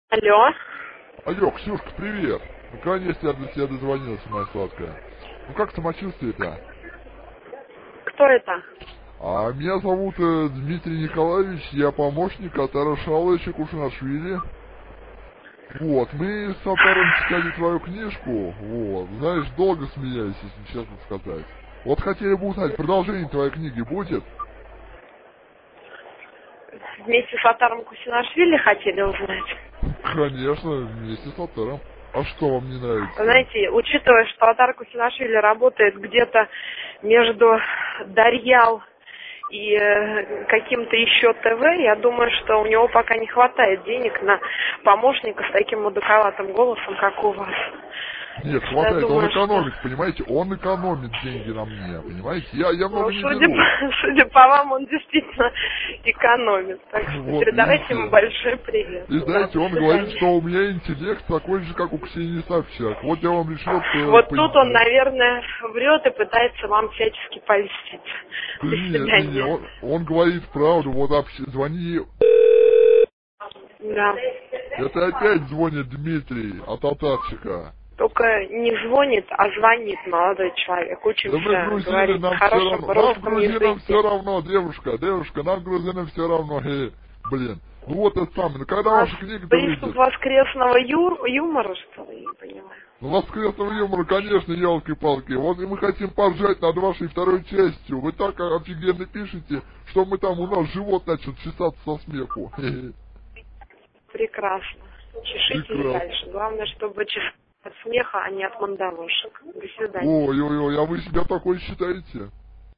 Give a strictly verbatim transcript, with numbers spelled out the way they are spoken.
Алло. Алло, Ксюшка, привет. Наконец-то я до тебя дозвонился, моя сладкая. Ну как самочувствие-то? Кто это? А меня зовут э, Дмитрий Николаевич, я помощник Атара Шалыча Кушанашвили. Вот, мы с Атаром читали твою книжку, вот, знаешь, долго смеялись, если честно сказать. Вот хотели бы узнать, продолжение твоей книги будет? Вместе с Атаром Кусинашвили хотели узнать? Конечно, вместе с Атаром. А что вам не нравится? Знаете, учитывая, что Атар Кусинашвили работает где-то между Дарьял и э, каким-то еще ТВ, я думаю, что у него пока не хватает денег на помощника с таким мудаковатым голосом, как у вас. Нет, Я хватает, думаю, он экономит, что... понимаете, он экономит деньги на мне, понимаете, я, я Ну, много не судя беру. по, судя по вам, он действительно экономит. Так что Вот передавайте видите. ему большой привет. И Да, знаете, до он говорит, свидания. что у меня интеллект такой же, как у Ксении Собчак. Вот я вам решил... Вот По... тут он, наверное, врет и пытается вам всячески польстить. Да До нет, нет, нет, свидания. он, он говорит правду, вот общ- звони... Да. Это опять звонит Дмитрий от Татарчика. Только не звонит, а звонит молодой человек. Да мы Учимся грузины, говорить нам все хорошим равно, нам русском грузинам все языке. равно, девушка, девушка, нам грузинам все равно, э, блин. Ну вот это самое, ну когда У вас ваша книга-то приступ выйдет? воскресного ю- юмора, что ли, не понимаю. Ну, воскресного юмора, конечно, елки-палки. Вот и мы хотим поржать над вашей второй частью. Вы так офигенно пишете, что мы там, у нас живот начал чесаться со смеху. Прекрасно. Чешите Прекрасно. дальше. Главное, чтобы чесать от смеха, а не от мандавошек. До свидания. Ой-ой-ой, а вы себя такой считаете?